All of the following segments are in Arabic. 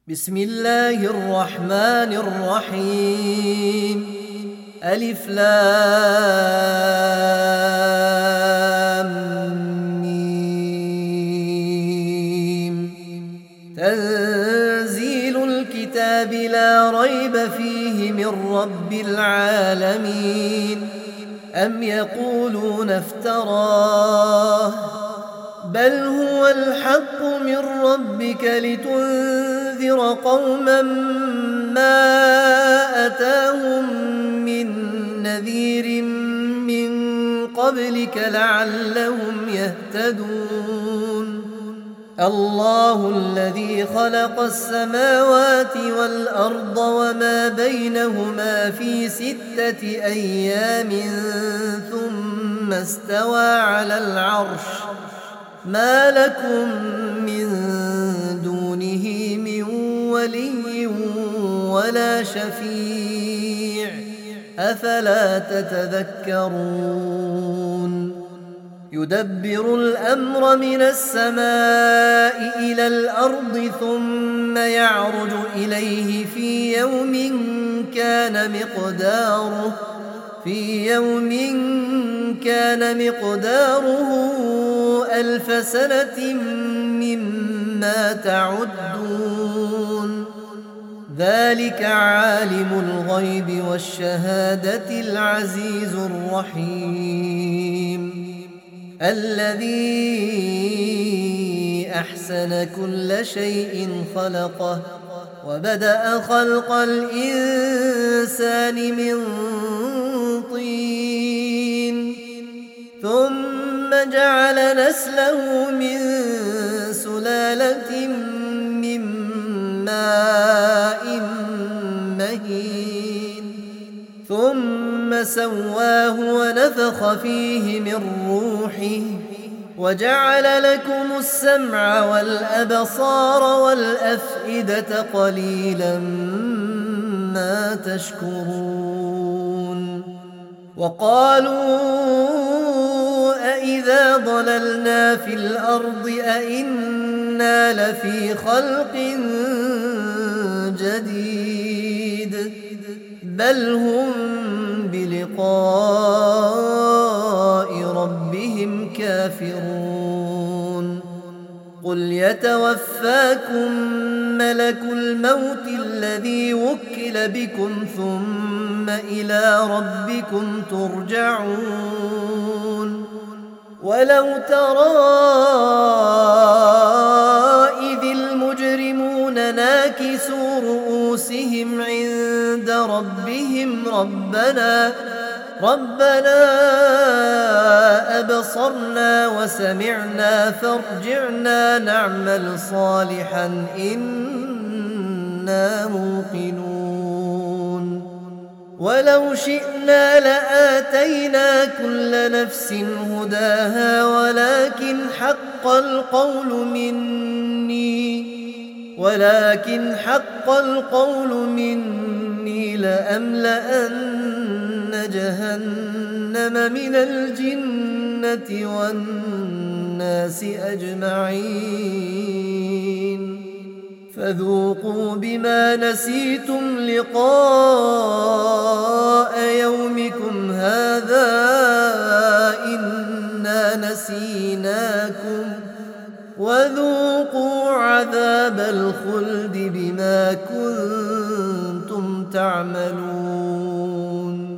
بسم الله الرحمن الرحيم. ألف لام ميم. تنزيل الكتاب لا ريب فيه من رب العالمين. أم يقولون افتراه بل هو الحق من ربك لتنذر قوما ما أتاهم من نذير من قبلك لعلهم يهتدون. الله الذي خلق السماوات والأرض وما بينهما في 6 أيام ثم استوى على العرش ما لكم من دونه من ولي ولا شفيع أفلا تتذكرون. يدبر الأمر من السماء إلى الأرض ثم يعرج إليه في يوم كان مقداره 1000 سنة مما تعدون. ذلك عالم الغيب والشهادة العزيز الرحيم الذي أحسن كل شيء خلقه وبدأ خلق الإنسان من طين ثم جعل نسله من سلالة من ماء مهين ثم سواه ونفخ فيه من روحه وجعل لكم السمع والأبصار والأفئدة قليلا ما تشكرون. وقالوا أإذا ضللنا في الأرض أإنا لفي خلق جديد بل هم بلقاء ربهم كافرون. قل يتوفاكم ملك الموت الذي وكل بكم ثم إلى ربكم ترجعون. ولو ترى إذ المجرمون ناكسوا رؤوسهم عند ربهم ربنا أبصرنا وسمعنا فارجعنا نعمل صالحا إنا موقنون. ولو شئنا لآتينا كل نفس هداها ولكن حق القول مني لأملأن جهنم من الجنة والناس أجمعين فذوقوا بما نسيتم لقاء يومكم هذا إنا نسيناكم وذوقوا عذاب الخلد بما كنتم تعملون.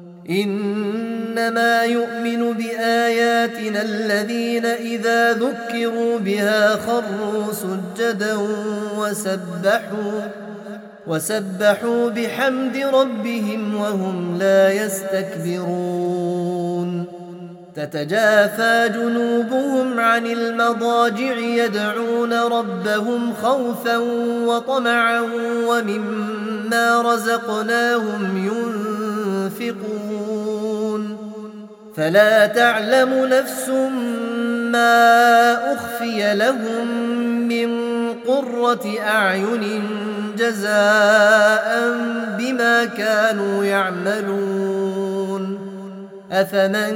إنما يؤمن بآياتنا الذين إذا ذكروا بها خروا سجدا وسبحوا بحمد ربهم وهم لا يستكبرون. تتجافى جنوبهم عن المضاجع يدعون ربهم خوفا وطمعا ومما رزقناهم ينفقون. فلا تعلم نفس ما أخفي لهم من قرة أعين جزاء بما كانوا يعملون. أفمن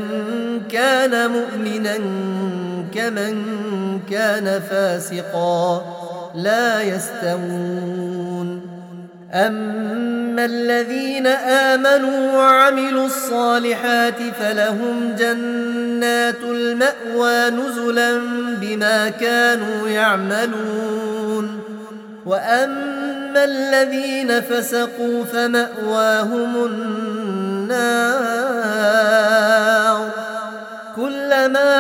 كان مؤمنا كمن كان فاسقا لا يستوون أما الذين آمنوا وعملوا الصالحات فلهم جنات المأوى نزلا بما كانوا يعملون وأما الذين فسقوا فمأواهم النار كلما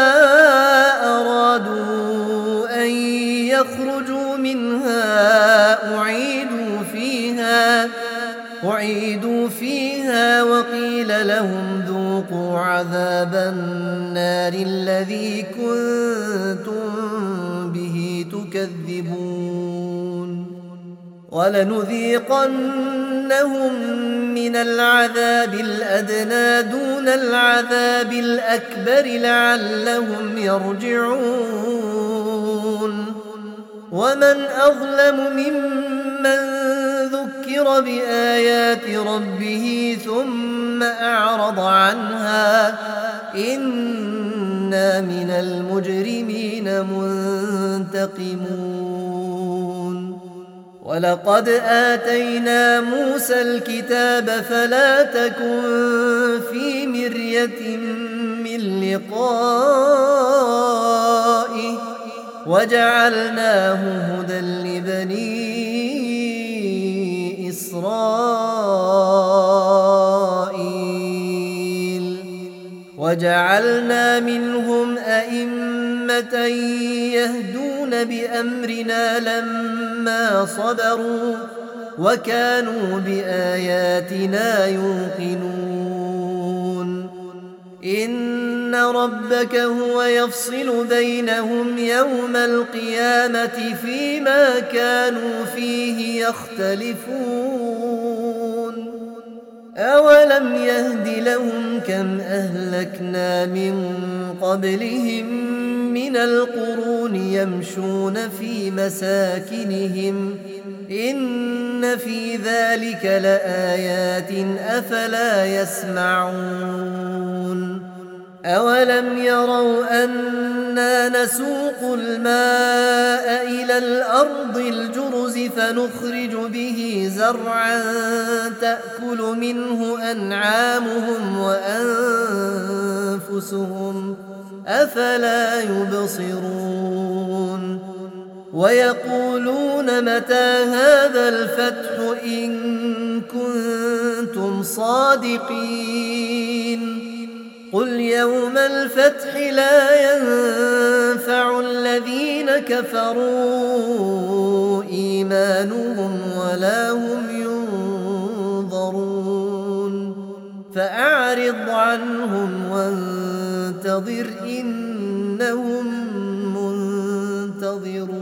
أرادوا أن يخرجوا منها أعيدوا فيها وقيل لهم ذوقوا عذاب النار الذي كنتم به تكذبون ولنذيقنهم من العذاب الأدنى دون العذاب الأكبر لعلهم يرجعون ومن أظلم ممن ذكر بآيات ربه ثم أعرض عنها إنا من المجرمين منتقمون ولقد آتينا موسى الكتاب فلا تكن في مرية من لقائه وجعلناه هدى لبني إسرائيل وجعلنا منهم أئمة يهدون بأمرنا لما صبروا وكانوا بآياتنا يوقنون إن ربك هو يفصل بينهم يوم القيامة فيما كانوا فيه يختلفون أولم يهد لهم كم أهلكنا من قبلهم من القرون يمشون في مساكنهم إن في ذلك لآيات أفلا يسمعون أولم يروا أنا نسوق الماء إلى الأرض الجرز فنخرج به زرعا تأكل منه أنعامهم وأنفسهم أفلا يبصرون ويقولون متى هذا الفتح إن كنتم صادقين قل يوم الفتح لا ينفع الذين كفروا إيمانهم ولا هم ينظرون فأعرض عنهم وانتظر إنهم منتظرون